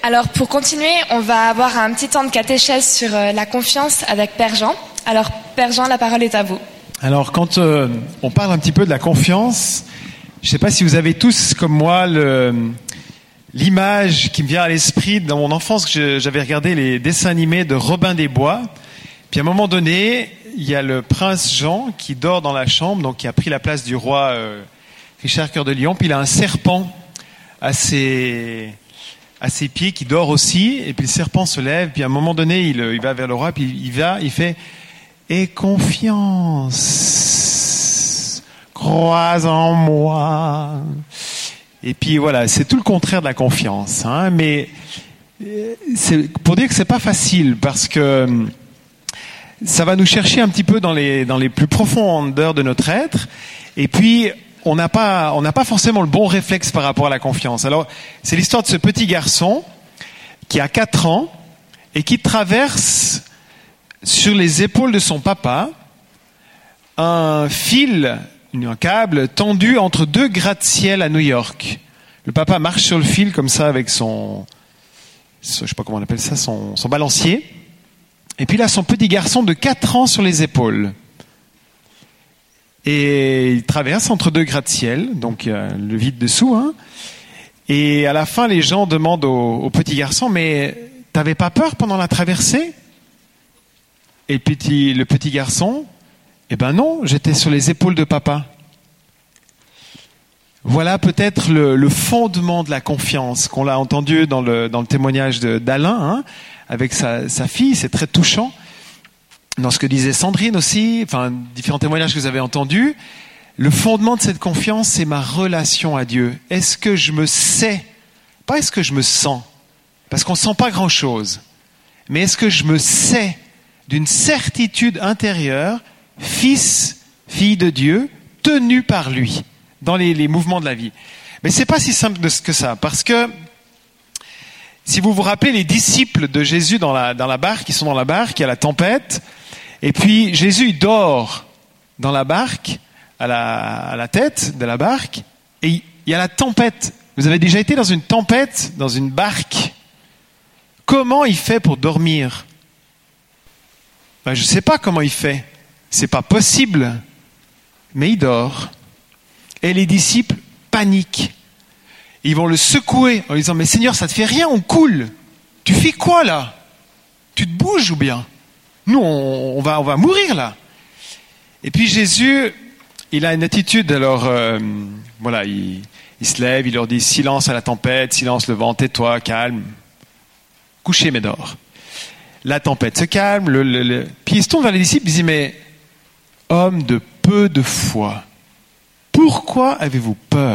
Alors pour continuer, on va avoir un petit temps de catéchèse sur la confiance avec Père Jean. Alors Père Jean, la parole est à vous. Alors quand on parle un petit peu de la confiance, je ne sais pas si vous avez tous comme moi l'image qui me vient à l'esprit. Dans mon enfance, j'avais regardé les dessins animés de Robin des Bois. Puis à un moment donné, il y a le prince Jean qui dort dans la chambre, donc qui a pris la place du roi Richard Cœur de Lion. Puis il a un serpent à ses pieds qui dort aussi, et puis le serpent se lève, puis à un moment donné il va vers le roi, puis il fait « Aie confiance, crois en moi ». Et puis voilà, c'est tout le contraire de la confiance, hein, mais c'est pour dire que c'est pas facile, parce que ça va nous chercher un petit peu dans les plus profondeurs de notre être, et puis on n'a pas forcément le bon réflexe par rapport à la confiance. Alors, c'est l'histoire de ce petit garçon qui a 4 ans et qui traverse sur les épaules de son papa un câble tendu entre 2 gratte-ciel à New York. Le papa marche sur le fil comme ça avec je sais pas comment on appelle ça, son balancier. Et puis là, son petit garçon de 4 ans sur les épaules. Et il traverse entre 2 gratte-ciel, donc il y a le vide dessous, hein. Et à la fin, les gens demandent au petit garçon, mais t'avais pas peur pendant la traversée? Et le petit garçon, eh ben non, j'étais sur les épaules de papa. Voilà peut-être le fondement de la confiance qu'on l'a entendu dans le témoignage d'Alain, hein, avec sa fille, c'est très touchant. Dans ce que disait Sandrine aussi, enfin différents témoignages que vous avez entendus, le fondement de cette confiance, c'est ma relation à Dieu. Est-ce que je me sais, pas est-ce que je me sens, parce qu'on ne sent pas grand-chose, mais est-ce que je me sais d'une certitude intérieure, fils, fille de Dieu, tenu par lui, dans les mouvements de la vie. Mais c'est pas si simple que ça, parce que si vous vous rappelez les disciples de Jésus dans la barque, ils sont dans la barque, il y a la tempête, et puis Jésus il dort dans la barque, à la tête de la barque, et il y a la tempête. Vous avez déjà été dans une tempête, dans une barque? Comment il fait pour dormir? Ben, je ne sais pas comment il fait. C'est pas possible. Mais il dort. Et les disciples paniquent. Ils vont le secouer en lui disant « Mais Seigneur, ça te fait rien, on coule. Tu fais quoi là? Tu te bouges ou bien? Nous, on va mourir là. » Et puis Jésus, il a une attitude, alors voilà, il se lève, il leur dit « Silence à la tempête, silence le vent, tais-toi, calme. Couchez mes dors. » La tempête se calme, puis il se tourne vers les disciples, il dit « Mais homme de peu de foi, pourquoi avez-vous peur ?»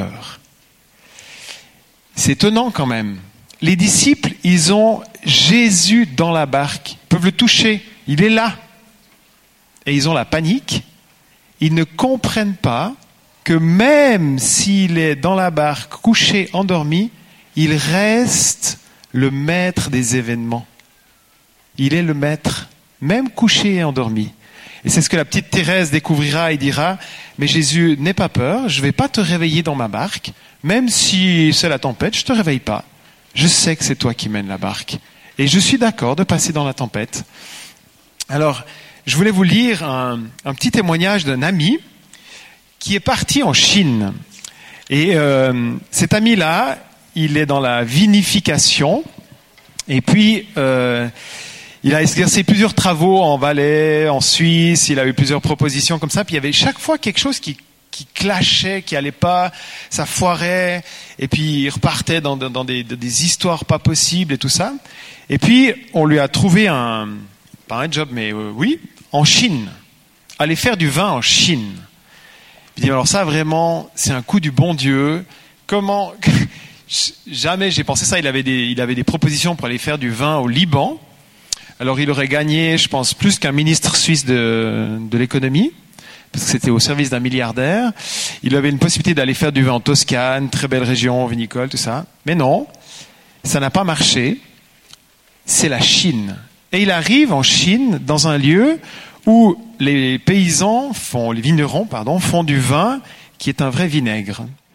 C'est étonnant quand même. Les disciples, ils ont Jésus dans la barque. Ils peuvent le toucher. Il est là. Et ils ont la panique. Ils ne comprennent pas que même s'il est dans la barque, couché, endormi, il reste le maître des événements. Il est le maître, même couché et endormi. Et c'est ce que la petite Thérèse découvrira et dira « Mais Jésus, n'aie pas peur, je ne vais pas te réveiller dans ma barque. Même si c'est la tempête, je ne te réveille pas. Je sais que c'est toi qui mènes la barque. Et je suis d'accord de passer dans la tempête. » Alors, je voulais vous lire un petit témoignage d'un ami qui est parti en Chine. Et cet ami-là, il est dans la vinification. Et puis, il a exercé plusieurs travaux en Valais, en Suisse. Il a eu plusieurs propositions comme ça. Puis il y avait chaque fois quelque chose qui clashait, qui allait pas, ça foirait, et puis il repartait dans des histoires pas possibles et tout ça. Et puis on lui a trouvé pas un job, mais oui, en Chine, aller faire du vin en Chine. Puis il dit alors ça vraiment, c'est un coup du bon Dieu. Comment jamais j'ai pensé ça. Il avait des propositions pour aller faire du vin au Liban. Alors il aurait gagné, je pense, plus qu'un ministre suisse de l'économie. Parce que c'était au service d'un milliardaire. Il avait une possibilité d'aller faire du vin en Toscane, très belle région vinicole, tout ça. Mais non, ça n'a pas marché. C'est la Chine. Et il arrive en Chine, dans un lieu où les vignerons font du vin qui est un vrai vinaigre.